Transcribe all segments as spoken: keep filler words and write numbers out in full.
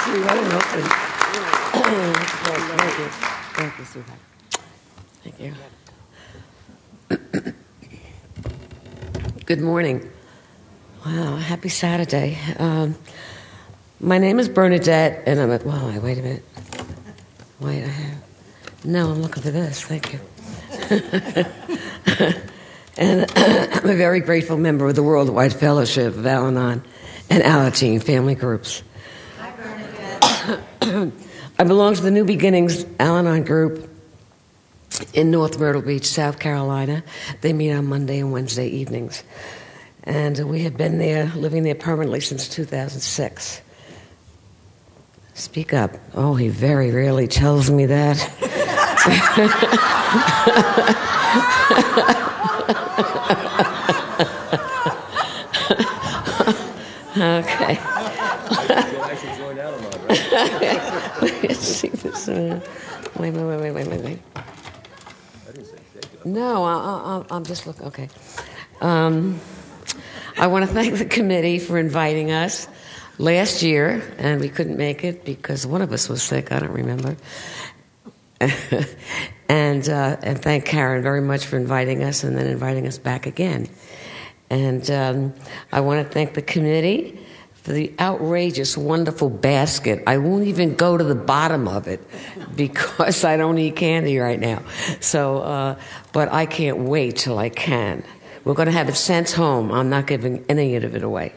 sweetheart, and open. Thank you. Thank you, sweetheart. Thank you. Good morning. Wow, happy Saturday. Um, my name is Bernadette, and I'm at, wow, wait a minute. Wait, I have, no, I'm looking for this, thank you. And I'm a very grateful member of the Worldwide Fellowship of Al-Anon and Alateen family groups. Hi, Bernadette. I belong to the New Beginnings Al-Anon group in North Myrtle Beach, South Carolina. They meet on Monday and Wednesday evenings. And we have been there, living there permanently since two thousand six. Speak up. Oh, he very rarely tells me that. Okay. I should join Al-Anon, right? Let's see this. Uh, wait, wait, wait, wait, wait, wait. I didn't say shake. No, I, I, I'm just looking. Okay. Um, I want to thank the committee for inviting us last year, and we couldn't make it because one of us was sick. I don't remember. and uh, and thank Karen very much for inviting us and then inviting us back again. And um, I want to thank the committee for the outrageous, wonderful basket. I won't even go to the bottom of it because I don't eat candy right now. So, uh, but I can't wait till I can. We're going to have it sent home. I'm not giving any of it away.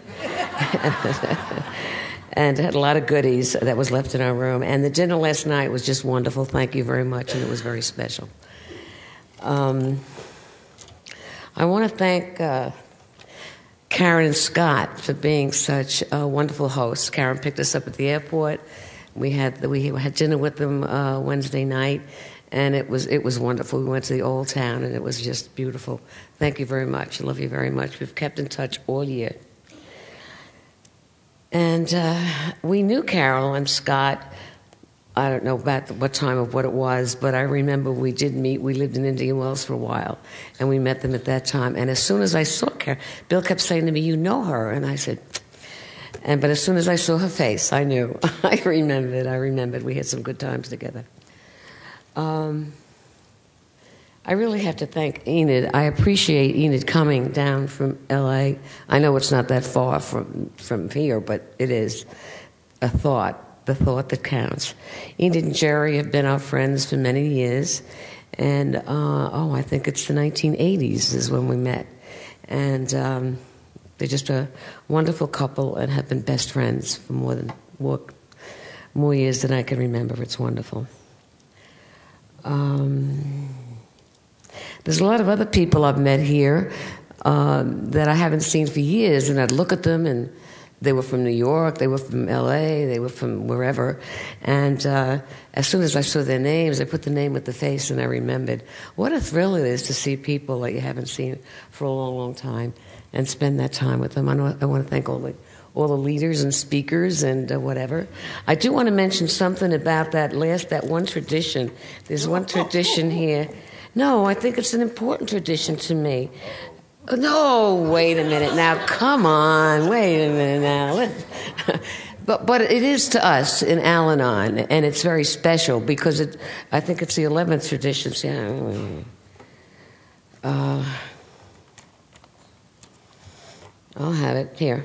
And had a lot of goodies that was left in our room. And the dinner last night was just wonderful. Thank you very much, and it was very special. Um, I want to thank uh, Karen and Scott for being such a wonderful hosts. Karen picked us up at the airport. We had we had dinner with them uh, Wednesday night, and it was it was wonderful. We went to the Old Town, and it was just beautiful. Thank you very much. I love you very much. We've kept in touch all year. And uh, we knew Carol and Scott. I don't know about what time of what it was, but I remember we did meet. We lived in Indian Wells for a while, and we met them at that time. And as soon as I saw Carol, Bill kept saying to me, "You know her?" And I said, "And but as soon as I saw her face, I knew." I remembered. I remembered. We had some good times together. Um, I really have to thank Enid. I appreciate Enid coming down from L A. I know it's not that far from, from here, but it is a thought, the thought that counts. Enid and Jerry have been our friends for many years, and, uh, oh, I think it's the nineteen eighties is when we met. And um, they're just a wonderful couple and have been best friends for more than more, more years than I can remember. It's wonderful. Um... There's a lot of other people I've met here um, that I haven't seen for years, and I'd look at them, and they were from New York, they were from L A, they were from wherever, and uh, as soon as I saw their names, I put the name with the face, and I remembered. What a thrill it is to see people that you haven't seen for a long, long time and spend that time with them. I, know, I want to thank all the, all the leaders and speakers and uh, whatever. I do want to mention something about that last, that one tradition. There's one tradition here. No, I think it's an important tradition to me. No, wait a minute now. Come on, wait a minute now. but but it is to us in Al-Anon, and it's very special because it. I think it's the eleventh tradition. Yeah. Uh, I'll have it here.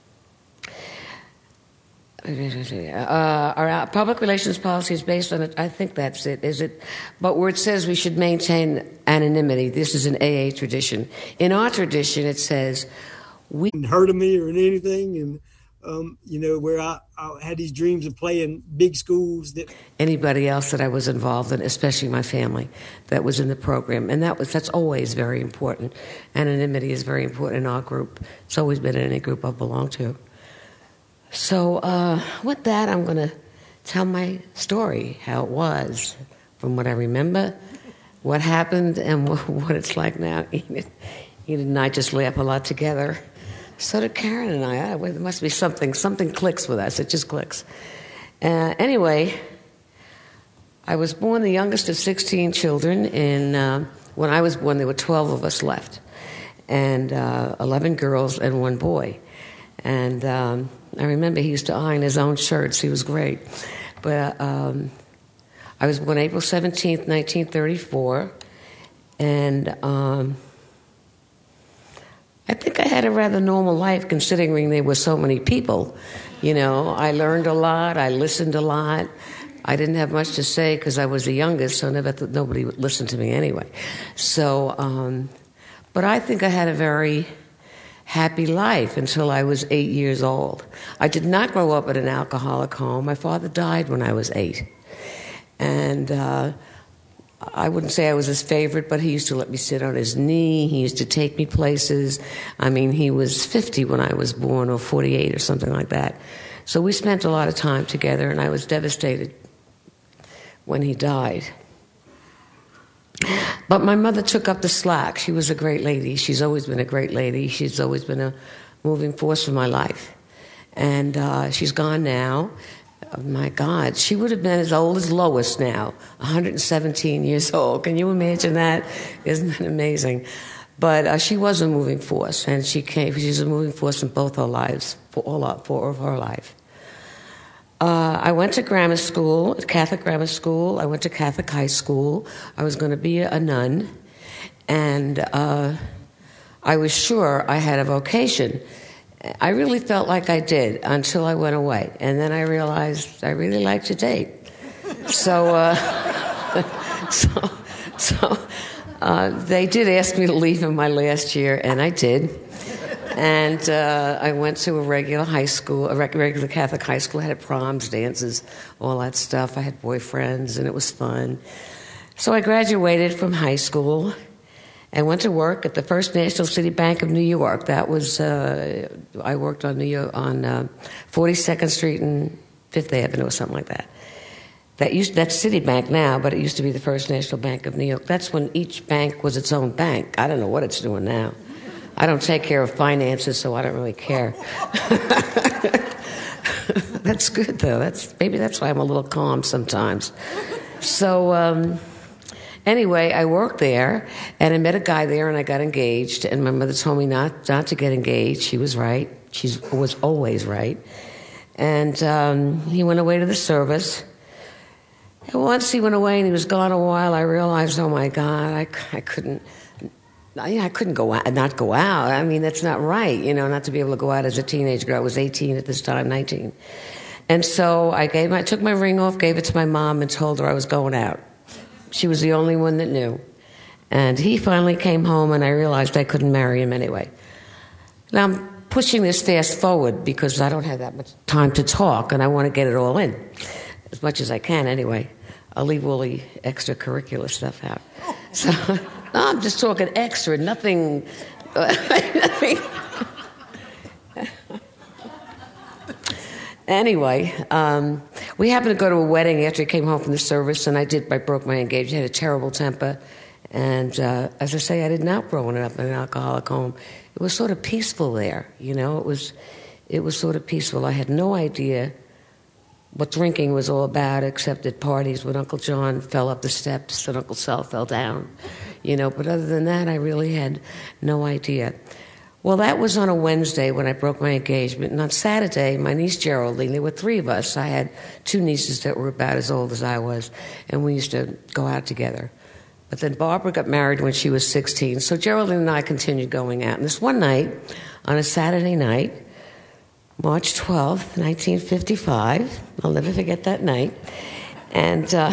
Uh, our public relations policy is based on it. I think that's it. Is it? But where it says we should maintain anonymity, this is an A A tradition. In our tradition, it says we heard of me or anything, and um, you know where I, I had these dreams of playing big schools. That anybody else that I was involved in, especially my family, that was in the program, and that was that's always very important. Anonymity is very important in our group. It's always been in any group I've belonged to. So uh, with that, I'm going to tell my story, how it was, from what I remember, what happened, and what it's like now. Enid, Enid and I just laugh a lot together. So did Karen and I. Oh, there must be something. Something clicks with us. It just clicks. Uh, anyway, I was born the youngest of sixteen children. In, uh, when I was born, there were twelve of us left, and uh, eleven girls and one boy. And um, I remember he used to iron his own shirts. He was great. But um, I was born April seventeenth, nineteen thirty-four. And um, I think I had a rather normal life considering there were so many people. You know, I learned a lot. I listened a lot. I didn't have much to say because I was the youngest, so never th- nobody would listen to me anyway. So, um, but I think I had a very happy life until I was eight years old. I did not grow up in an alcoholic home. My father died when I was eight. And uh, I wouldn't say I was his favorite, but he used to let me sit on his knee. He used to take me places. I mean, he was fifty when I was born, or forty-eight or something like that. So we spent a lot of time together, and I was devastated when he died. But my mother took up the slack. She was a great lady. She's always been a great lady. She's always been a moving force for my life. And uh, she's gone now. Oh, my God, she would have been as old as Lois now, one hundred seventeen years old. Can you imagine that? Isn't that amazing? But uh, she was a moving force, and she came. She's a moving force in both our lives, for all our, for of her life. Uh, I went to grammar school, Catholic grammar school. I went to Catholic high school. I was going to be a nun, and uh, I was sure I had a vocation. I really felt like I did until I went away, and then I realized I really like to date. So, uh, so, so uh, they did ask me to leave in my last year, and I did. And uh, I went to a regular high school, a regular Catholic high school. I had proms, dances, all that stuff. I had boyfriends, and it was fun. So I graduated from high school and went to work at the First National City Bank of New York. That was, uh, I worked on New York, on uh, forty-second Street and Fifth Avenue or something like that. That used that's Citibank now, but it used to be the First National Bank of New York. That's when each bank was its own bank. I don't know what it's doing now. I don't take care of finances, so I don't really care. That's good, though. That's maybe that's why I'm a little calm sometimes. So um, anyway, I worked there, and I met a guy there, and I got engaged. And my mother told me not not to get engaged. She was right. She was always right. And um, he went away to the service. And once he went away and he was gone a while, I realized, oh my God, I, I couldn't. I couldn't go out, not go out. I mean, that's not right, you know, not to be able to go out as a teenage girl. I was eighteen at this time, nineteen. And so I gave my, took my ring off, gave it to my mom, and told her I was going out. She was the only one that knew. And he finally came home, and I realized I couldn't marry him anyway. Now, I'm pushing this fast forward because I don't have that much time to talk, and I want to get it all in, as much as I can anyway. I'll leave all the extracurricular stuff out. So... No, I'm just talking extra, nothing. Uh, nothing. Anyway, um, we happened to go to a wedding after I came home from the service, and I did. I broke my engagement. I had a terrible temper, and uh, as I say, I did not grow up in an alcoholic home. It was sort of peaceful there, you know. It was, it was sort of peaceful. I had no idea what drinking was all about, except at parties when Uncle John fell up the steps and Uncle Sal fell down. You know, but other than that, I really had no idea. Well, that was on a Wednesday when I broke my engagement. And on Saturday, my niece Geraldine, there were three of us. I had two nieces that were about as old as I was, and we used to go out together. But then Barbara got married when she was sixteen, so Geraldine and I continued going out. And this one night, on a Saturday night, March twelfth, nineteen fifty-five, I'll never forget that night, and uh,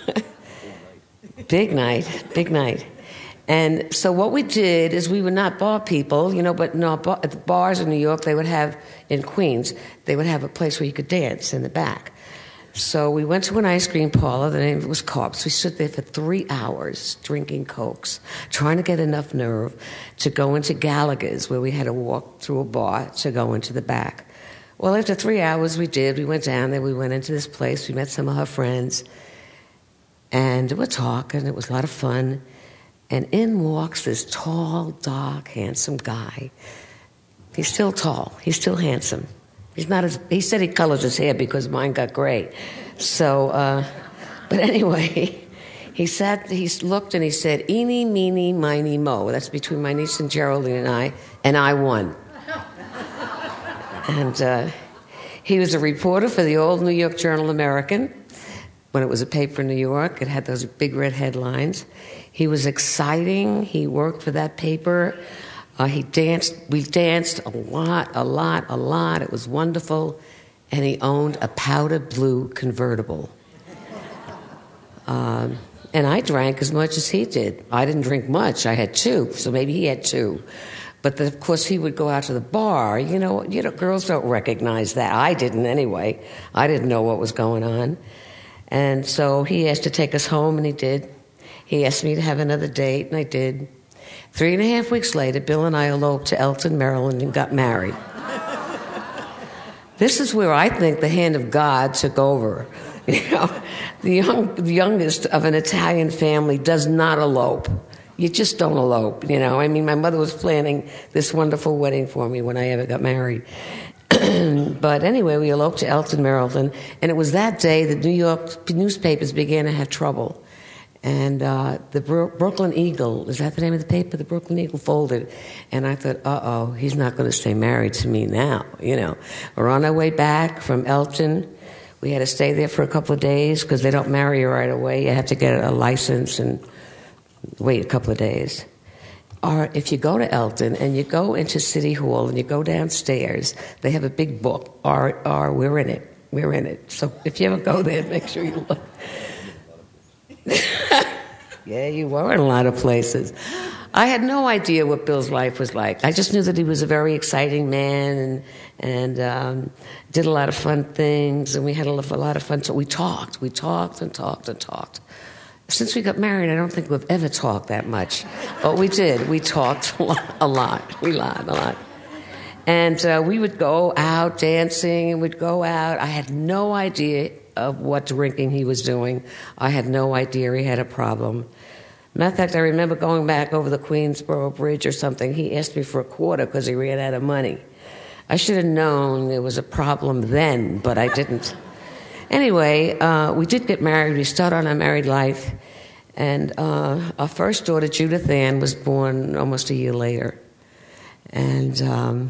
big night, big night. And so what we did is we were not bar people, you know, but no, bar, at the bars in New York, they would have, in Queens, they would have a place where you could dance in the back. So we went to an ice cream parlor, the name of it was Carp's. We stood there for three hours drinking Cokes, trying to get enough nerve to go into Gallagher's, where we had to walk through a bar to go into the back. Well, after three hours, we did. We went down there, we went into this place, we met some of her friends, and we were talking. It was a lot of fun. And in walks this tall, dark, handsome guy. He's still tall. He's still handsome. He's not as, he said he colors his hair because mine got gray. So, uh, but anyway, he sat, he looked and he said, eeny, meeny, miny, mo. That's between my niece and Geraldine and I, and I won. And uh, he was a reporter for the old New York Journal American. When it was a paper in New York, it had those big red headlines. He was exciting. He worked for that paper. Uh, he danced. We danced a lot, a lot, a lot. It was wonderful. And he owned a powder blue convertible. Um, and I drank as much as he did. I didn't drink much. I had two, so maybe he had two. But the, of course, he would go out to the bar. You know, you know, girls don't recognize that. I didn't anyway. I didn't know what was going on. And so he asked to take us home, and he did. He asked me to have another date, and I did. Three and a half weeks later, Bill and I eloped to Elton, Maryland, and got married. This is where I think the hand of God took over. You know, the, young, the youngest of an Italian family does not elope. You just don't elope, you know. I mean, my mother was planning this wonderful wedding for me when I ever got married. But anyway, we eloped to Elton, Maryland, and it was that day that New York newspapers began to have trouble. And uh, the Bro- Brooklyn Eagle, is that the name of the paper? The Brooklyn Eagle folded. And I thought, uh-oh, he's not going to stay married to me now, you know. We're on our way back from Elton. We had to stay there for a couple of days because they don't marry you right away. You have to get a license and wait a couple of days. Or if you go to Elton and you go into City Hall and you go downstairs, they have a big book, or, or we're in it, we're in it. So if you ever go there, make sure you look. Yeah, you were in a lot of places. I had no idea what Bill's life was like. I just knew that he was a very exciting man and and um, did a lot of fun things, and we had a lot of fun. So we talked, we talked and talked and talked. Since we got married, I don't think we've ever talked that much. But we did. We talked a lot. A lot. We lied a lot. And uh, we would go out dancing and we'd go out. I had no idea of what drinking he was doing. I had no idea he had a problem. Matter of fact, I remember going back over the Queensboro Bridge or something. He asked me for a quarter because he ran out of money. I should have known there was a problem then, but I didn't. Anyway, uh, we did get married. We started on our married life. And uh, our first daughter, Judith Ann, was born almost a year later. And um,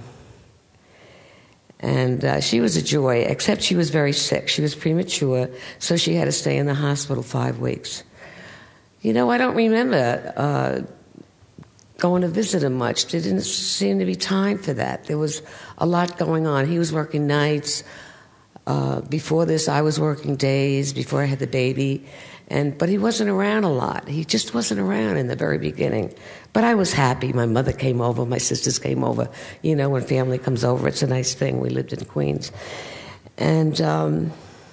and uh, she was a joy, except she was very sick. She was premature, so she had to stay in the hospital five weeks. You know, I don't remember uh, going to visit him much. There didn't seem to be time for that. There was a lot going on. He was working nights. Uh, before this, I was working days, before I had the baby. And but he wasn't around a lot. He just wasn't around in the very beginning. But I was happy. My mother came over. My sisters came over. You know, when family comes over, it's a nice thing. We lived in Queens. And um,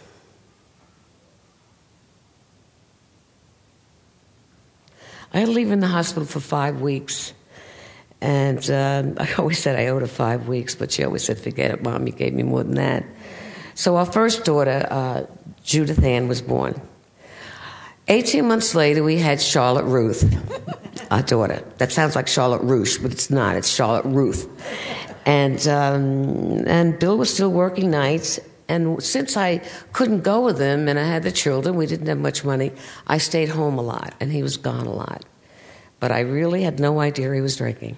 I had to leave in the hospital for five weeks. And um, I always said I owed her five weeks, but she always said, forget it, Mom, you gave me more than that. So our first daughter, uh, Judith Ann, was born. Eighteen months later, we had Charlotte Ruth, our daughter. That sounds like Charlotte Russe, but it's not. It's Charlotte Ruth. And um, and Bill was still working nights. And since I couldn't go with him and I had the children, we didn't have much money, I stayed home a lot, and he was gone a lot. But I really had no idea he was drinking.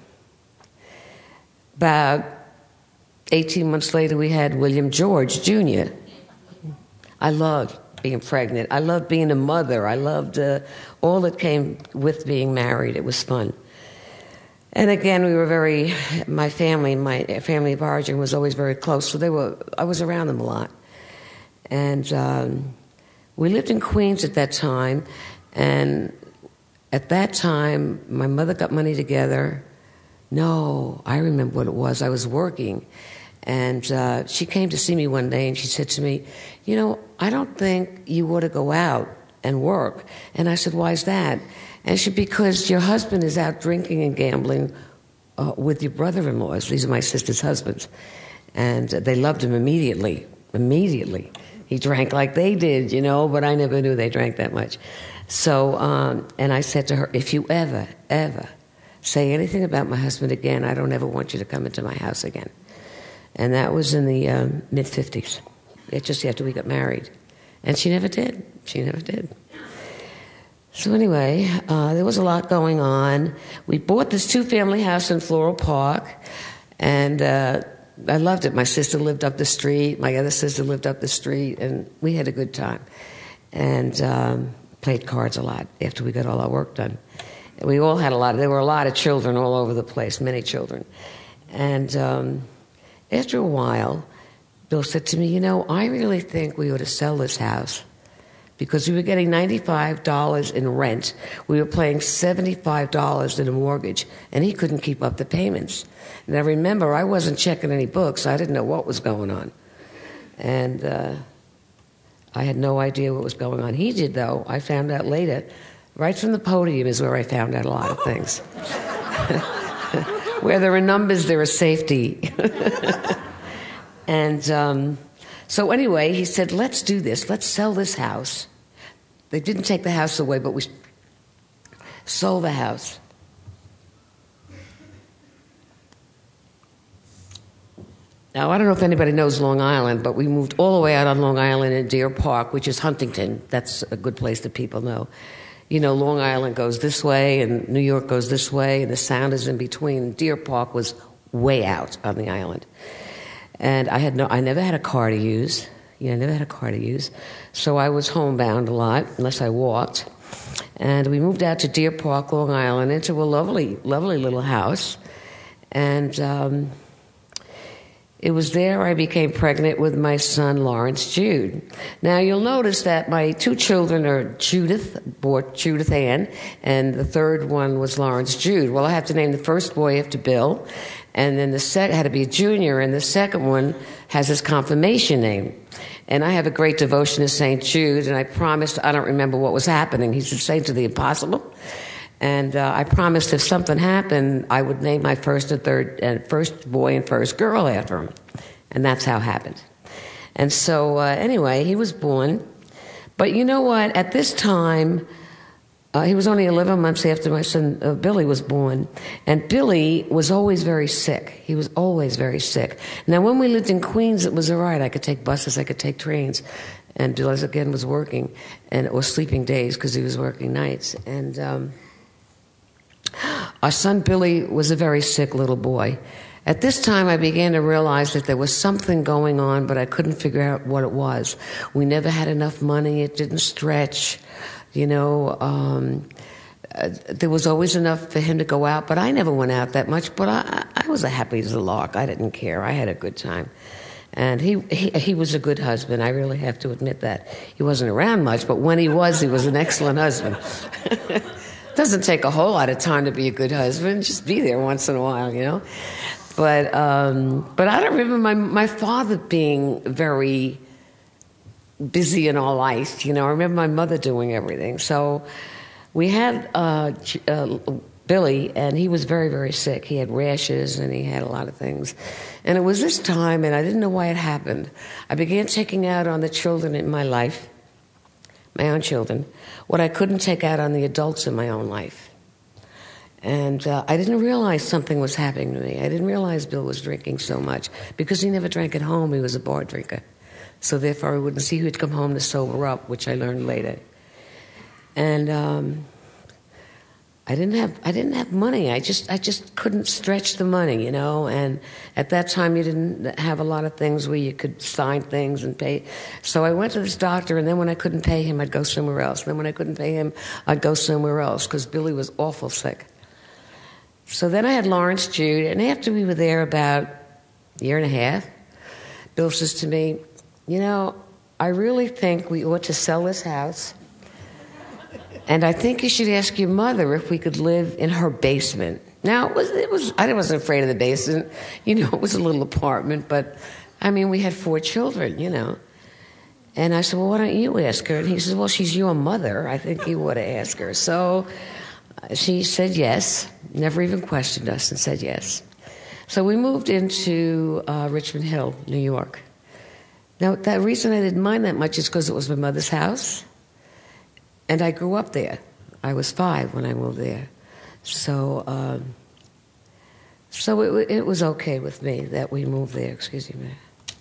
About eighteen months later, we had William George, Junior I loved being pregnant. I loved being a mother. I loved uh, all that came with being married. It was fun. And again, we were very, my family, my family of origin was always very close, so they were, I was around them a lot. And um, we lived in Queens at that time, and at that time, my mother got money together. No, I remember what it was. I was working. And uh, she came to see me one day, and she said to me, you know, I don't think you ought to go out and work. And I said, why is that? And she said, because your husband is out drinking and gambling uh, with your brother-in-laws. These are my sister's husbands. And uh, they loved him immediately, immediately. He drank like they did, you know, but I never knew they drank that much. So, um, and I said to her, if you ever, ever say anything about my husband again, I don't ever want you to come into my house again. And that was in the um, mid-fifties. It just after we got married. And she never did. She never did. So anyway, uh, there was a lot going on. We bought this two-family house in Floral Park, and uh, I loved it. My sister lived up the street. My other sister lived up the street, and we had a good time. And um, played cards a lot after we got all our work done. We all had a lot. Of, there were a lot of children all over the place, many children. And um, after a while, Bill said to me, you know, I really think we ought to sell this house because we were getting ninety-five dollars in rent. We were paying seventy-five dollars in a mortgage, and he couldn't keep up the payments. And I remember I wasn't checking any books. I didn't know what was going on. And uh, I had no idea what was going on. He did, though. I found out later. Right from the podium is where I found out a lot of things. Where there are numbers, there is safety. And um, so anyway, he said, let's do this. Let's sell this house. They didn't take the house away, but we sold the house. Now, I don't know if anybody knows Long Island, but we moved all the way out on Long Island in Deer Park, which is Huntington. That's a good place that people know. You know, Long Island goes this way, and New York goes this way, and the Sound is in between. Deer Park was way out on the island. And I had no, I never had a car to use. Yeah, I never had a car to use. So I was homebound a lot, unless I walked. And we moved out to Deer Park, Long Island, into a lovely, lovely little house. And um, it was there I became pregnant with my son, Lawrence Jude. Now, you'll notice that my two children are Judith, bought Judith Ann, and the third one was Lawrence Jude. Well, I have to name the first boy after Bill, and then the second had to be a junior, and the second one has his confirmation name. And I have a great devotion to Saint Jude, and I promised, I don't remember what was happening. He's the saint of the impossible. And uh, I promised if something happened, I would name my first and third, and first boy and first girl after him. And that's how it happened. And so, uh, anyway, he was born. But you know what? At this time, uh, he was only eleven months after my son uh, Billy was born. And Billy was always very sick. He was always very sick. Now, when we lived in Queens, it was all right. I could take buses, I could take trains. And Bill, again, was working, and or sleeping days because he was working nights. And um, our son Billy was a very sick little boy. At this time, I began to realize that there was something going on, but I couldn't figure out what it was. We never had enough money. It didn't stretch. You know, um, uh, there was always enough for him to go out, but I never went out that much. But I, I was as happy as a lark. I didn't care. I had a good time. And he, he he was a good husband. I really have to admit that. He wasn't around much, but when he was, he was an excellent husband. Doesn't take a whole lot of time to be a good husband. Just be there once in a while, you know. But um, but I don't remember my my father being very busy in our life. You know, I remember my mother doing everything. So we had uh, uh, Billy, and he was very, very sick. He had rashes, and he had a lot of things. And it was this time, and I didn't know why it happened. I began taking out on the children in my life, my own children, what I couldn't take out on the adults in my own life. And uh, I didn't realize something was happening to me. I didn't realize Bill was drinking so much because he never drank at home. He was a bar drinker. So therefore, I wouldn't see who'd come home to sober up, which I learned later. And um, I didn't have I didn't have money. I just I just couldn't stretch the money, you know. And at that time, you didn't have a lot of things where you could sign things and pay. So I went to this doctor, and then when I couldn't pay him, I'd go somewhere else. And then when I couldn't pay him, I'd go somewhere else because Billy was awful sick. So then I had Lawrence Jude, and after we were there about a year and a half, Bill says to me, you know, I really think we ought to sell this house, and I think you should ask your mother if we could live in her basement. Now, it was, it was I wasn't afraid of the basement. You know, it was a little apartment, but, I mean, we had four children, you know. And I said, well, why don't you ask her? And he said, well, she's your mother. I think you ought to ask her. So she said yes, never even questioned us, and said yes. So we moved into uh, Richmond Hill, New York. Now, the reason I didn't mind that much is because it was my mother's house, and I grew up there. I was five when I moved there. So um, so it, it was okay with me that we moved there. Excuse me.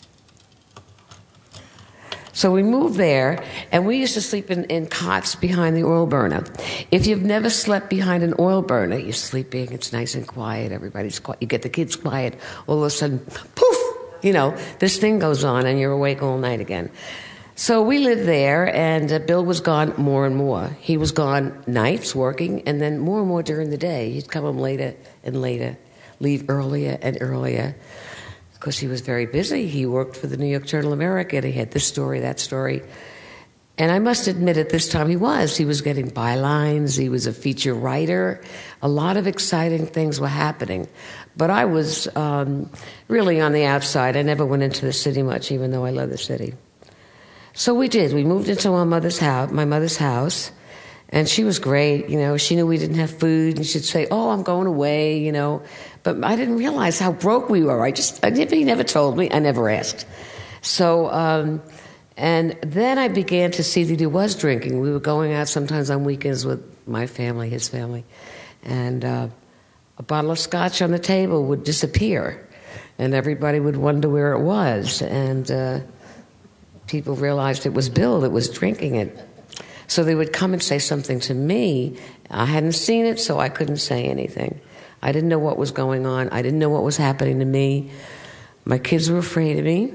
So we moved there, and we used to sleep in, in cots behind the oil burner. If you've never slept behind an oil burner, you're sleeping, it's nice and quiet, everybody's quiet. You get the kids quiet, all of a sudden, poof, you know, this thing goes on and you're awake all night again. So we lived there, and uh, Bill was gone more and more. He was gone nights working, and then more and more during the day. He'd come home later and later, leave earlier and earlier, because he was very busy. He worked for the New York Journal of America, and he had this story, that story. And I must admit at this time he was. He was getting bylines. He was a feature writer. A lot of exciting things were happening. But I was um, really on the outside. I never went into the city much, even though I love the city. So we did. We moved into our mother's house, my mother's house, and she was great. You know, she knew we didn't have food, and she'd say, "Oh, I'm going away," you know. But I didn't realize how broke we were. I just, I never, he never told me. I never asked. So, um, and then I began to see that he was drinking. We were going out sometimes on weekends with my family, his family, and uh, a bottle of scotch on the table would disappear, and everybody would wonder where it was, and uh, people realized it was Bill that was drinking it. So they would come and say something to me. I hadn't seen it, so I couldn't say anything. I didn't know what was going on. I didn't know what was happening to me. My kids were afraid of me.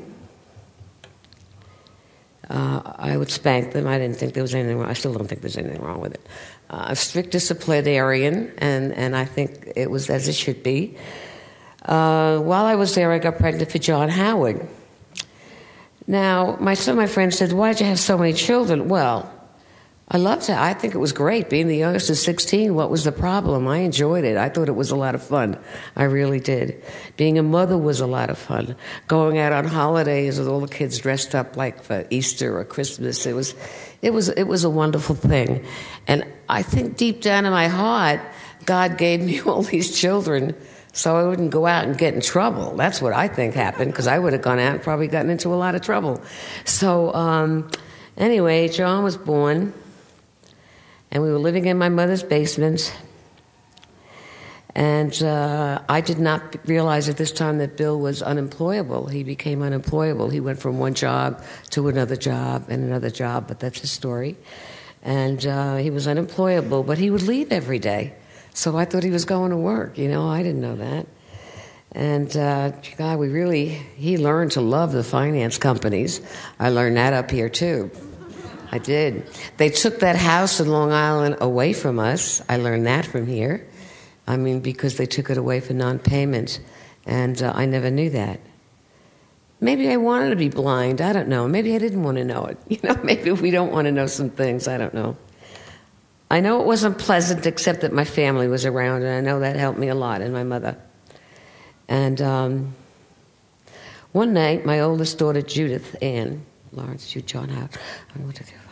Uh, I would spank them. I didn't think there was anything wrong. I still don't think there's anything wrong with it. Uh, a strict disciplinarian, and, and I think it was as it should be. Uh, while I was there, I got pregnant for John Howard. Now, my some of my friends said, "Why did you have so many children?" Well, I loved it. I think it was great. Being the youngest of sixteen, what was the problem? I enjoyed it. I thought it was a lot of fun. I really did. Being a mother was a lot of fun. Going out on holidays with all the kids dressed up like for Easter or Christmas, it was, it was, it was a wonderful thing. And I think deep down in my heart, God gave me all these children so I wouldn't go out and get in trouble. That's what I think happened, because I would have gone out and probably gotten into a lot of trouble. So um, anyway, John was born, and we were living in my mother's basement. And uh, I did not realize at this time that Bill was unemployable. He became unemployable. He went from one job to another job and another job, but that's his story. And uh, he was unemployable, but he would leave every day. So I thought he was going to work. You know, I didn't know that. And, uh, God, we really, he learned to love the finance companies. I learned that up here, too. I did. They took that house in Long Island away from us. I learned that from here. I mean, because they took it away for non-payment. And uh, I never knew that. Maybe I wanted to be blind. I don't know. Maybe I didn't want to know it. You know, maybe we don't want to know some things. I don't know. I know it wasn't pleasant, except that my family was around, and I know that helped me a lot, and my mother. And um, one night, my oldest daughter, Judith Ann, Lawrence, Jude, John Howard, one, two, three,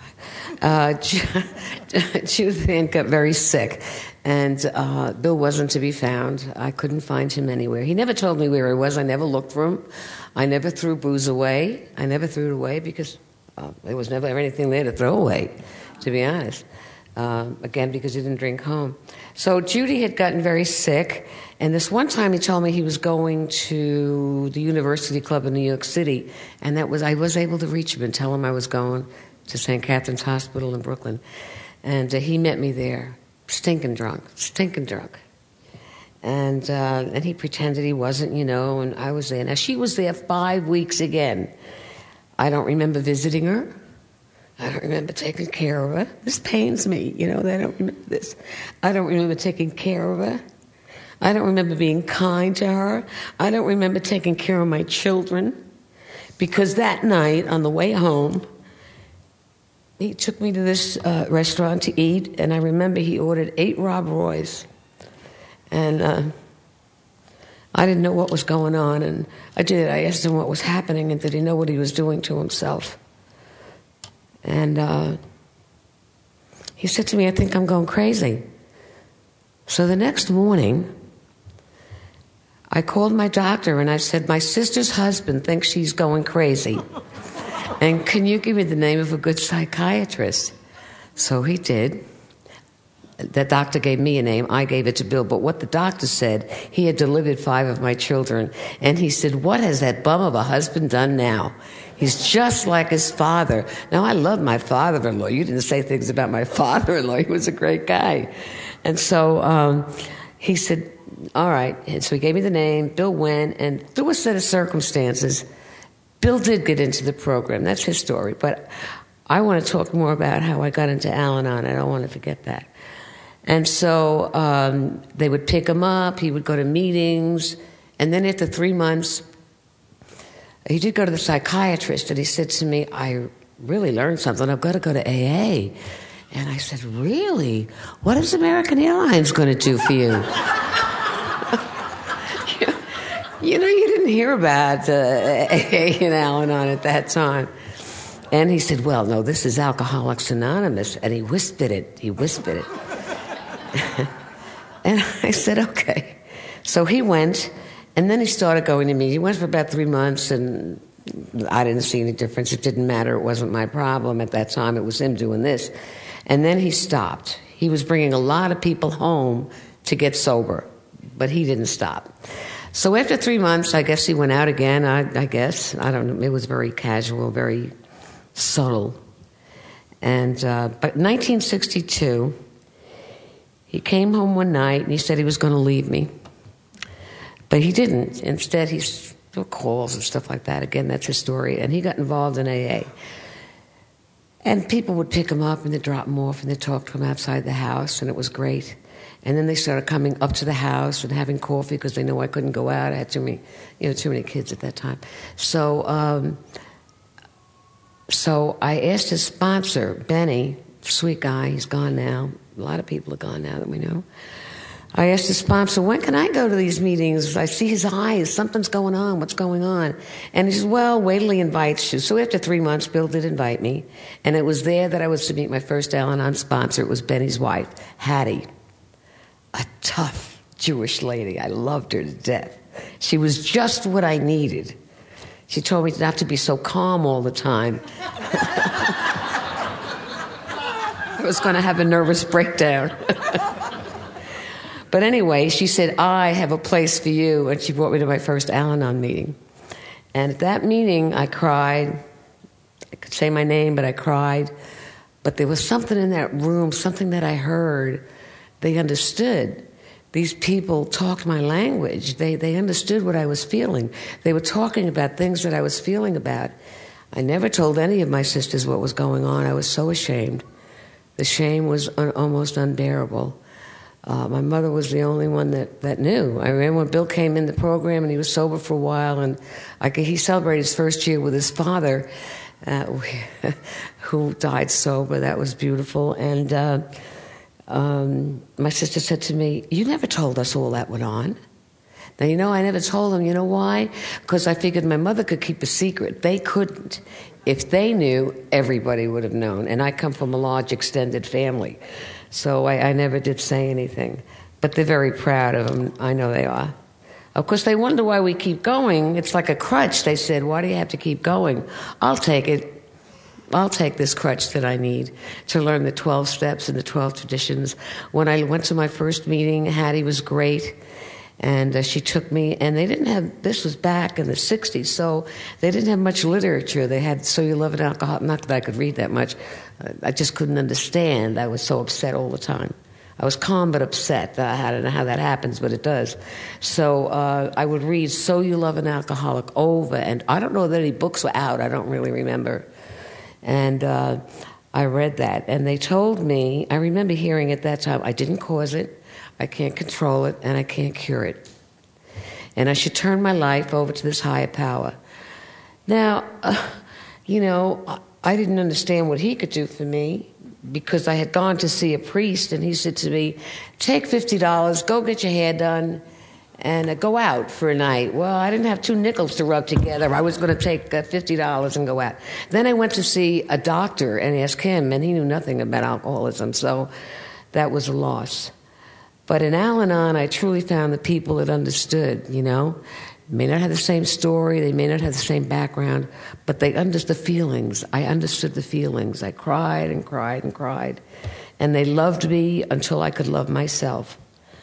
five. Uh, Judith Ann got very sick, and uh, Bill wasn't to be found. I couldn't find him anywhere. He never told me where he was. I never looked for him. I never threw booze away. I never threw it away because uh, there was never anything there to throw away, to be honest. Uh, again, because he didn't drink home. So Judy had gotten very sick, and this one time he told me he was going to the University Club in New York City, and that was I was able to reach him and tell him I was going to Saint Catherine's Hospital in Brooklyn. And uh, he met me there, stinking drunk, stinking drunk. And uh, and he pretended he wasn't, you know, and I was there. Now, she was there five weeks again. I don't remember visiting her. I don't remember taking care of her. This pains me, you know, I don't remember this. I don't remember taking care of her. I don't remember being kind to her. I don't remember taking care of my children. Because that night, on the way home, he took me to this uh, restaurant to eat, and I remember he ordered eight Rob Roys. And uh, I didn't know what was going on, and I did. I asked him what was happening, and did he know what he was doing to himself? And uh, he said to me, "I think I'm going crazy." So the next morning, I called my doctor and I said, "My sister's husband thinks she's going crazy. And can you give me the name of a good psychiatrist?" So he did. The doctor gave me a name. I gave it to Bill. But what the doctor said, he had delivered five of my children. And he said, "What has that bum of a husband done now? He's just like his father." Now, I love my father-in-law. You didn't say things about my father-in-law. He was a great guy. And so um, he said, all right. And so he gave me the name. Bill went, and through a set of circumstances, Bill did get into the program. That's his story. But I want to talk more about how I got into Al-Anon. I don't want to forget that. And so um, they would pick him up. He would go to meetings. And then after three months, he did go to the psychiatrist. And he said to me, I really learned something. I've got to go to A A. And I said, really? What is American Airlines going to do for you? You know, you didn't hear about uh, A A and Al-Anon at that time. And he said, well, no, this is Alcoholics Anonymous. And he whispered it. He whispered it. And I said, okay. So he went, and then he started going to me. He went for about three months, and I didn't see any difference. It didn't matter. It wasn't my problem at that time. It was him doing this. And then he stopped. He was bringing a lot of people home to get sober, but he didn't stop. So after three months, I guess he went out again, I, I guess. I don't know. It was very casual, very subtle. And uh, but nineteen sixty-two, he came home one night, and he said he was going to leave me. But he didn't. Instead, he took calls and stuff like that. Again, that's his story. And he got involved in A A. And people would pick him up, and they'd drop him off, and they'd talk to him outside the house, and it was great. And then they started coming up to the house and having coffee because they knew I couldn't go out. I had too many, you know, too many kids at that time. So, um, so I asked his sponsor, Benny, sweet guy, he's gone now. A lot of people are gone now that we know. I asked his sponsor, when can I go to these meetings? I see his eyes. Something's going on. What's going on? And he says, well, wait till he invites you. So after three months, Bill did invite me. And it was there that I was to meet my first Al-Anon sponsor. It was Benny's wife, Hattie. A tough Jewish lady. I loved her to death. She was just what I needed. She told me not to be so calm all the time. I was going to have a nervous breakdown. But anyway, she said, I have a place for you. And she brought me to my first Al-Anon meeting. And at that meeting, I cried. I could say my name, but I cried. But there was something in that room, something that I heard. They understood. These people talked my language. They they understood what I was feeling. They were talking about things that I was feeling about. I never told any of my sisters what was going on. I was so ashamed. The shame was un- almost unbearable. Uh, my mother was the only one that, that knew. I remember when Bill came in the program, and he was sober for a while, and I, he celebrated his first year with his father, uh, who died sober. That was beautiful. And uh, um, my sister said to me, you never told us all that went on. Now, you know, I never told them. You know why? Because I figured my mother could keep a secret. They couldn't. If they knew, everybody would have known. And I come from a large extended family. So I, I never did say anything. But they're very proud of him. I know they are. Of course, they wonder why we keep going. It's like a crutch. They said, why do you have to keep going? I'll take it. I'll take this crutch that I need to learn the twelve steps and the twelve traditions. When I went to my first meeting, Hattie was great. And uh, she took me, and they didn't have, this was back in the sixties, so they didn't have much literature. They had So You Love an Alcoholic, not that I could read that much. Uh, I just couldn't understand. I was so upset all the time. I was calm but upset. I don't know how that happens, but it does. So uh, I would read So You Love an Alcoholic over, and I don't know that any books were out. I don't really remember. And uh, I read that, and they told me, I remember hearing at that time, I didn't cause it. I can't control it, and I can't cure it. And I should turn my life over to this higher power. Now, uh, you know, I didn't understand what he could do for me because I had gone to see a priest, and he said to me, take fifty dollars, go get your hair done, and uh, go out for a night. Well, I didn't have two nickels to rub together. I was going to take uh, fifty dollars and go out. Then I went to see a doctor and ask him, and he knew nothing about alcoholism, so that was a loss. But in Al-Anon, I truly found the people that understood, you know. They may not have the same story, they may not have the same background, but they understood the feelings. I understood the feelings. I cried and cried and cried. And they loved me until I could love myself.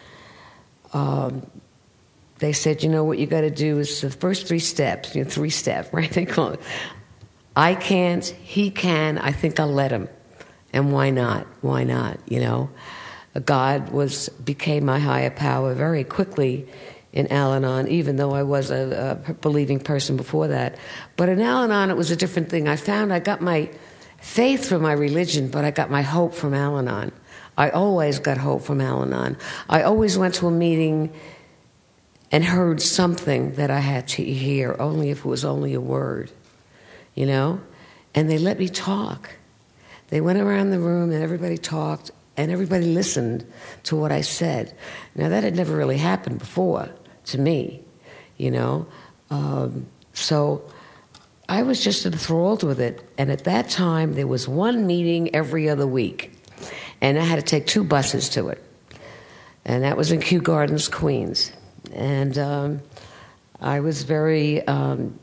Um, they said, you know, what you got to do is the first three steps, you know, three step, right? They call it. I can't, he can, I think I'll let him. And why not? Why not, you know? God was became my higher power very quickly in Al-Anon, even though I was a, a believing person before that. But in Al-Anon, it was a different thing. I found I got my faith from my religion, but I got my hope from Al-Anon. I always got hope from Al-Anon. I always went to a meeting and heard something that I had to hear, only if it was only a word, you know? And they let me talk. They went around the room and everybody talked, and everybody listened to what I said. Now, that had never really happened before to me, you know? Um, so I was just enthralled with it. And at that time, there was one meeting every other week. And I had to take two buses to it. And that was in Kew Gardens, Queens. And um, I was very, um,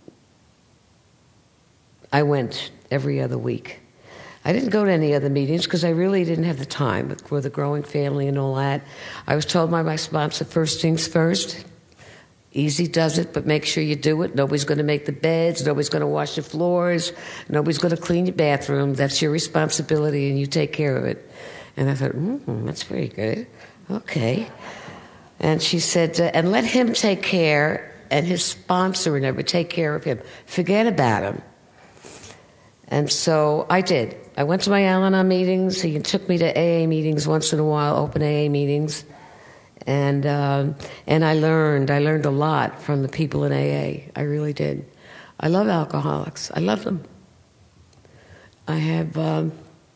I went every other week. I didn't go to any other meetings because I really didn't have the time with the growing family and all that. I was told by my sponsor, first things first. Easy does it, but make sure you do it. Nobody's going to make the beds. Nobody's going to wash the floors. Nobody's going to clean your bathroom. That's your responsibility, and you take care of it. And I thought, mm, that's very good. Okay. And she said, uh, and let him take care, and his sponsor and everybody take care of him. Forget about him. And so I did. I went to my Al-Anon meetings. He took me to A A meetings once in a while, open A A meetings. And um, and I learned. I learned a lot from the people in A A. I really did. I love alcoholics. I love them. I have um,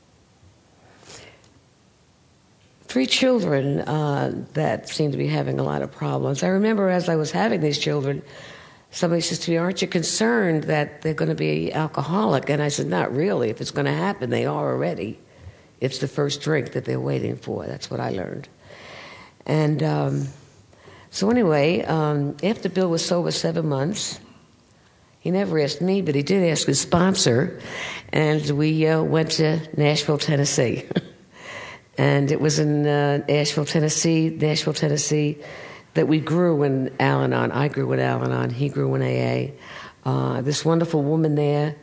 three children uh, that seem to be having a lot of problems. I remember as I was having these children, somebody says to me, aren't you concerned that they're going to be alcoholic? And I said, not really. If it's going to happen, they are already. It's the first drink that they're waiting for. That's what I learned. And um, so anyway, um, after Bill was sober seven months, he never asked me, but he did ask his sponsor, and we uh, went to Nashville, Tennessee. And it was in uh, Nashville, Tennessee, Nashville, Tennessee, that we grew in Al-Anon. I grew in Al-Anon. He grew in A A. Uh, this wonderful woman there,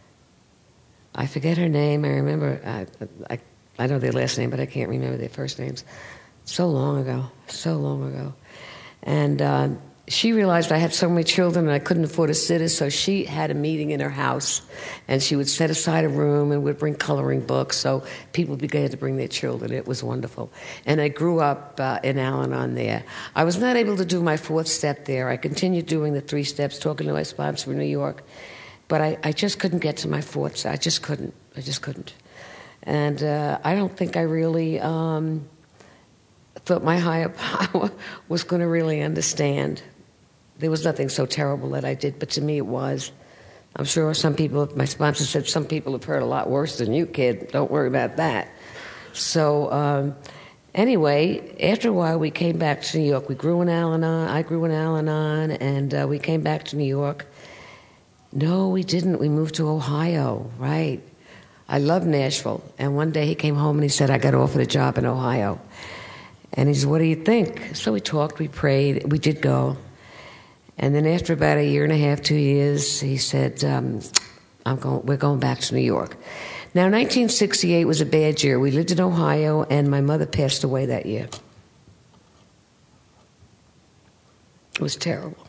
I forget her name. I remember, I, I, I know their last name, but I can't remember their first names. So long ago, so long ago. And uh, she realized I had so many children and I couldn't afford a sitter, so she had a meeting in her house, and she would set aside a room and would bring coloring books, so people began to bring their children. It was wonderful. And I grew up uh, in Al-Anon there. I was not able to do my fourth step there. I continued doing the three steps, talking to my sponsor in New York, but I, I just couldn't get to my fourth step. I just couldn't. I just couldn't. And uh, I don't think I really... Um, thought my higher power was going to really understand. There was nothing so terrible that I did, but to me it was. I'm sure some people, my sponsor said, some people have heard a lot worse than you, kid. Don't worry about that. So um, anyway, after a while we came back to New York. We grew in Al-Anon. I grew in Al-Anon, and uh, we came back to New York. No, we didn't. We moved to Ohio, right. I love Nashville. And one day he came home and he said, I got offered a job in Ohio. And he said, what do you think? So we talked, we prayed, we did go. And then after about a year and a half, two years, he said, um, I'm going, we're going back to New York. Now, nineteen sixty-eight was a bad year. We lived in Ohio, and my mother passed away that year. It was terrible.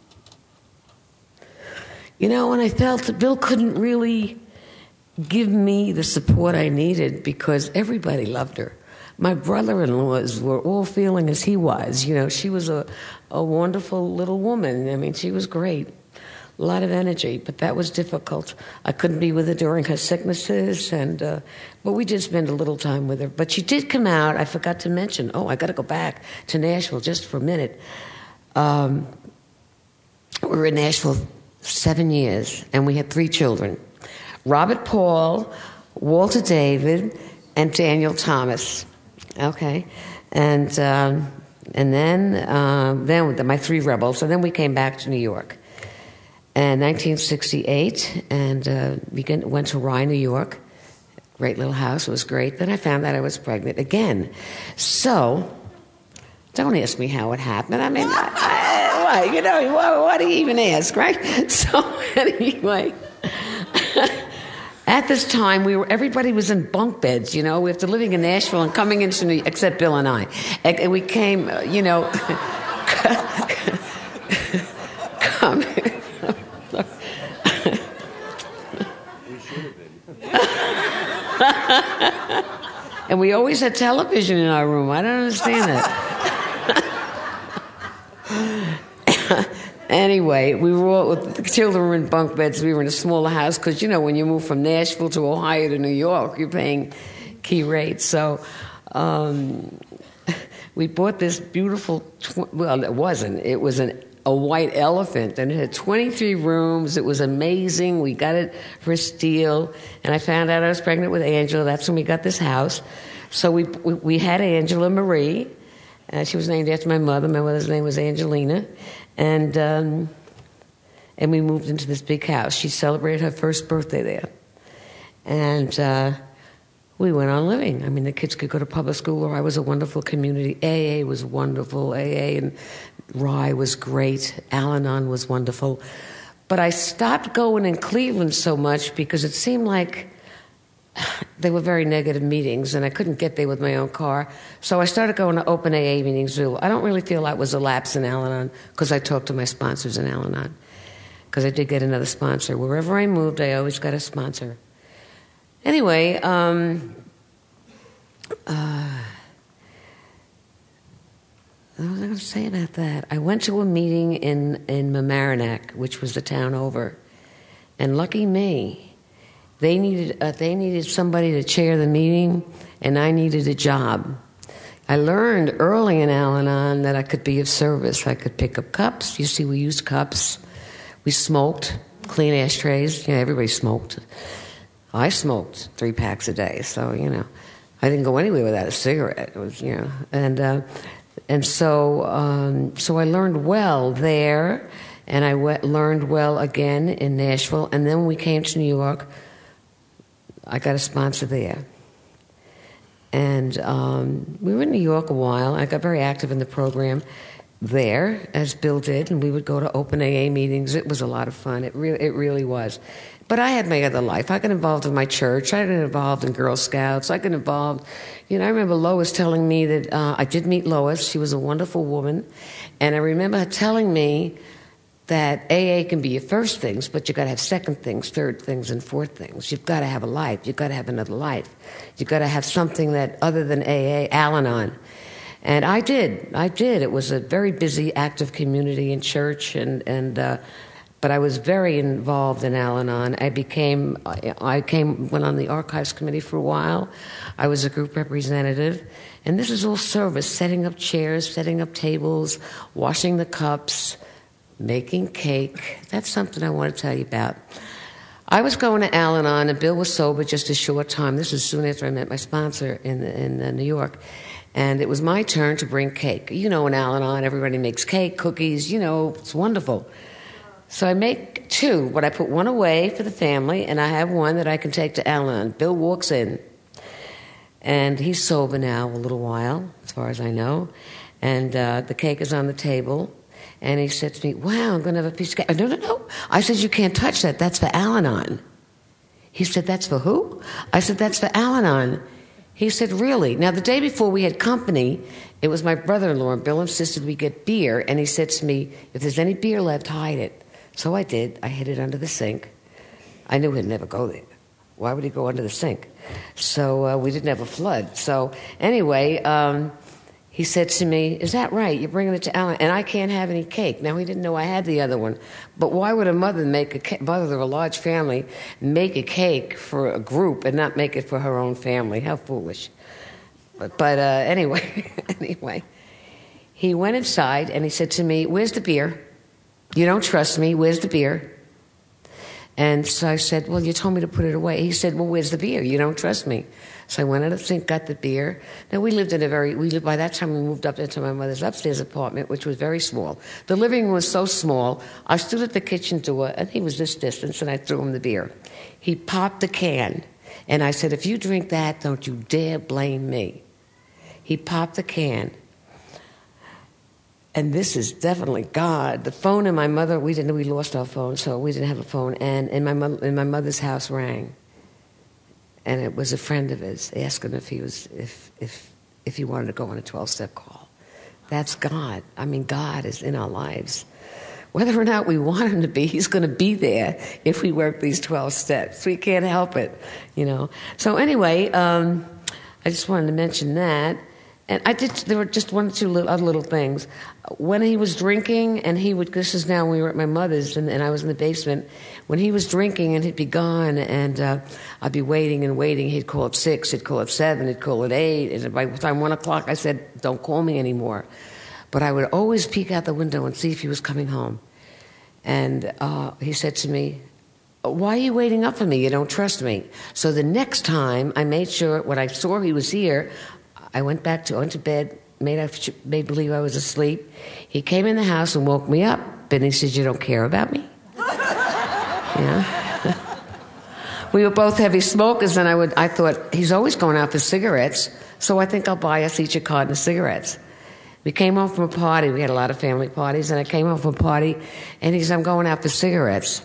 You know, and I felt that Bill couldn't really give me the support I needed because everybody loved her. My brother-in-laws were all feeling as he was. You know, she was a, a wonderful little woman. I mean, she was great. A lot of energy, but that was difficult. I couldn't be with her during her sicknesses, and uh, but we did spend a little time with her. But she did come out. I forgot to mention. Oh, I got to go back to Nashville just for a minute. Um, we were in Nashville seven years, and we had three children. Robert Paul, Walter David, and Daniel Thomas. Okay, and um, and then uh, then my three rebels, and then we came back to New York. And nineteen sixty-eight, and uh, we went to Rye, New York. Great little house, it was great. Then I found out I was pregnant again. So, don't ask me how it happened. I mean, I, I, why, you know, why, why do you even ask, right? So anyway, At this time, we were everybody was in bunk beds. You know, after living in Nashville and coming into New, except Bill and I, and we came. Uh, you know, coming. And we always had television in our room. I don't understand that. Anyway, we were all, the children were in bunk beds. We were in a smaller house because, you know, when you move from Nashville to Ohio to New York, you're paying key rates. So um, we bought this beautiful, tw- well, it wasn't. It was an, a white elephant, and it had twenty-three rooms. It was amazing. We got it for a steal, and I found out I was pregnant with Angela. That's when we got this house. So we we, we had Angela Marie. Uh, she was named after my mother. My mother's name was Angelina. And um, and we moved into this big house. She celebrated her first birthday there. And uh, we went on living. I mean, the kids could go to public school, or I was a wonderful community. A A was wonderful. A A and Rye was great. Al-Anon was wonderful. But I stopped going in Cleveland so much because it seemed like they were very negative meetings, and I couldn't get there with my own car. So I started going to open A A meetings. I don't really feel that was a lapse in Al-Anon because I talked to my sponsors in Al-Anon, because I did get another sponsor. Wherever I moved, I always got a sponsor. Anyway, um, uh, what was I going to say about that? I went to a meeting in, in Mamaroneck, which was the town over, and lucky me, They needed uh, they needed somebody to chair the meeting, and I needed a job. I learned early in Al-Anon that I could be of service. I could pick up cups. You see, we used cups. We smoked, clean ashtrays. You know, everybody smoked. I smoked three packs a day, so, you know, I didn't go anywhere without a cigarette. It was, you know, and uh, and so um, so I learned well there, and I went, learned well again in Nashville, and then when we came to New York, I got a sponsor there. And um, we were in New York a while. I got very active in the program there, as Bill did, and we would go to open A A meetings. It was a lot of fun. It, re- it really was. But I had my other life. I got involved in my church. I got involved in Girl Scouts. I got involved... You know, I remember Lois telling me that... Uh, I did meet Lois. She was a wonderful woman. And I remember her telling me that A A can be your first things, but you've got to have second things, third things, and fourth things. You've got to have a life. You've got to have another life. You've got to have something that, other than A A, Al-Anon. And I did. I did. It was a very busy, active community in church, and, and uh, but I was very involved in Al-Anon. I became, I came, went on the archives committee for a while. I was a group representative. And this is all service, setting up chairs, setting up tables, washing the cups, making cake. That's something I want to tell you about. I was going to Al-Anon, and Bill was sober just a short time. This was soon after I met my sponsor in in uh, New York. And it was my turn to bring cake. You know, in Al-Anon, everybody makes cake, cookies, you know, it's wonderful. So I make two, but I put one away for the family, and I have one that I can take to Al-Anon. Bill walks in, and he's sober now a little while, as far as I know. And uh, the cake is on the table. And he said to me, wow, I'm going to have a piece of cake. No, no, no. I said, you can't touch that. That's for Al-Anon. He said, that's for who? I said, that's for Al-Anon. He said, really? Now, the day before we had company, it was my brother-in-law, and Bill insisted we get beer. And he said to me, if there's any beer left, hide it. So I did. I hid it under the sink. I knew he'd never go there. Why would he go under the sink? So uh, we didn't have a flood. So anyway... Um, He said to me, is that right? You're bringing it to Alan, and I can't have any cake. Now, he didn't know I had the other one. But why would a mother make a ca- mother of a large family make a cake for a group and not make it for her own family? How foolish. But, but uh, anyway, anyway, he went inside, and he said to me, where's the beer? You don't trust me. Where's the beer? And so I said, well, you told me to put it away. He said, well, where's the beer? You don't trust me. So I went out of the sink, got the beer. Now, we lived in a very, we lived, by that time we moved up into my mother's upstairs apartment, which was very small. The living room was so small, I stood at the kitchen door, and he was this distance, and I threw him the beer. He popped the can, and I said, if you drink that, don't you dare blame me. He popped the can. And this is definitely God. The phone in my mother, we didn't, we lost our phone, so we didn't have a phone, and in my, in my mother's house rang. and it was a friend of his asking if he was if if if he wanted to go on a twelve-step call. That's God. I mean, God is in our lives. Whether or not we want him to be, he's going to be there if we work these twelve steps. We can't help it, you know. So anyway, um, I just wanted to mention that. And I did, there were just one or two little, other little things. When he was drinking, and he would, this is now when we were at my mother's, and, and I was in the basement, when he was drinking and he'd be gone, and uh, I'd be waiting and waiting, he'd call at six, he'd call at seven, he'd call at eight, and by the time one o'clock I said, don't call me anymore. But I would always peek out the window and see if he was coming home. And uh, he said to me, why are you waiting up for me? You don't trust me. So the next time I made sure, when I saw he was here, I went back to, went to bed, made, made believe I was asleep. He came in the house and woke me up. And he said, you don't care about me? Yeah. We were both heavy smokers, and I would, I thought, he's always going out for cigarettes, so I think I'll buy us each a carton of cigarettes. We came home from a party. We had a lot of family parties, and I came home from a party, and he said, I'm going out for cigarettes.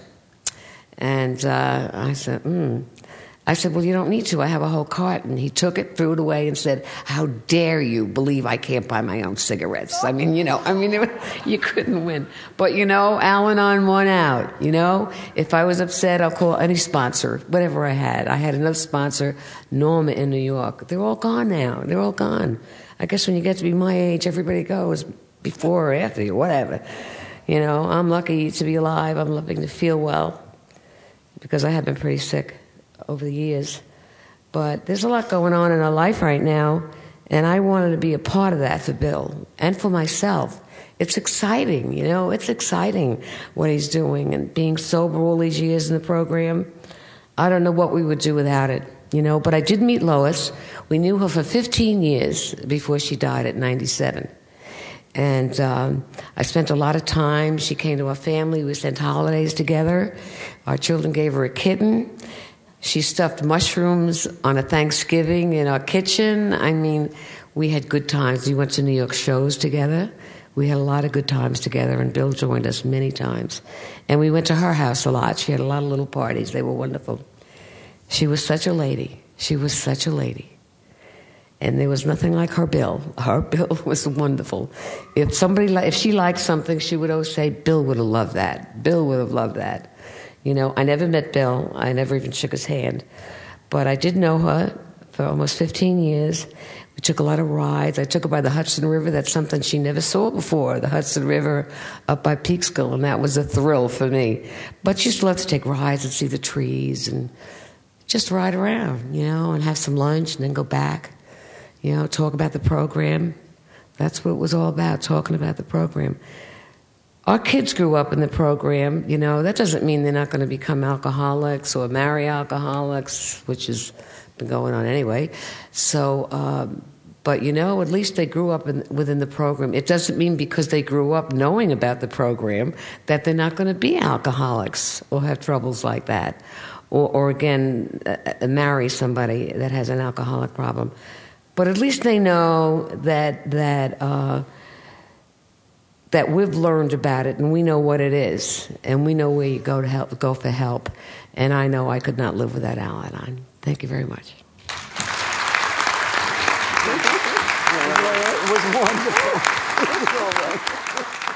And uh, I said, hmm. I said, well, you don't need to. I have a whole carton. He took it, threw it away, and said, how dare you believe I can't buy my own cigarettes? I mean, you know, I mean, it, you couldn't win. But, you know, Al-Anon won out, you know. If I was upset, I'll call any sponsor, whatever I had. I had another sponsor, Norma in New York. They're all gone now. They're all gone. I guess when you get to be my age, everybody goes before or after you, whatever. You know, I'm lucky to be alive. I'm lucky to feel well because I have been pretty sick over the years. But there's a lot going on in our life right now, and I wanted to be a part of that for Bill and for myself. It's exciting, you know, it's exciting what he's doing, and being sober all these years in the program. I don't know what we would do without it, you know, but I did meet Lois. We knew her for fifteen years before she died at ninety-seven. And um, I spent a lot of time. She came to our family. We spent holidays together. Our children gave her a kitten. She stuffed mushrooms on a Thanksgiving in our kitchen. I mean, we had good times. We went to New York shows together. We had a lot of good times together, and Bill joined us many times. And we went to her house a lot. She had a lot of little parties. They were wonderful. She was such a lady. She was such a lady. And there was nothing like her Bill. Her Bill was wonderful. If somebody, if she liked something, she would always say, Bill would have loved that. Bill would have loved that. You know, I never met Bill. I never even shook his hand. But I did know her for almost fifteen years. We took a lot of rides. I took her by the Hudson River. That's something she never saw before, the Hudson River up by Peekskill, and that was a thrill for me. But she used to love to take rides and see the trees and just ride around, you know, and have some lunch and then go back, you know, talk about the program. That's what it was all about, talking about the program. Our kids grew up in the program, you know. That doesn't mean they're not going to become alcoholics or marry alcoholics, which has been going on anyway. So, um, but, you know, at least they grew up in, within the program. It doesn't mean because they grew up knowing about the program that they're not going to be alcoholics or have troubles like that. Or, or again, uh, marry somebody that has an alcoholic problem. But at least they know that that... Uh, that we've learned about it, and we know what it is, and we know where you go to help, go for help. And I know I could not live without Al-Anon. Thank you very much. It was wonderful. It was all right.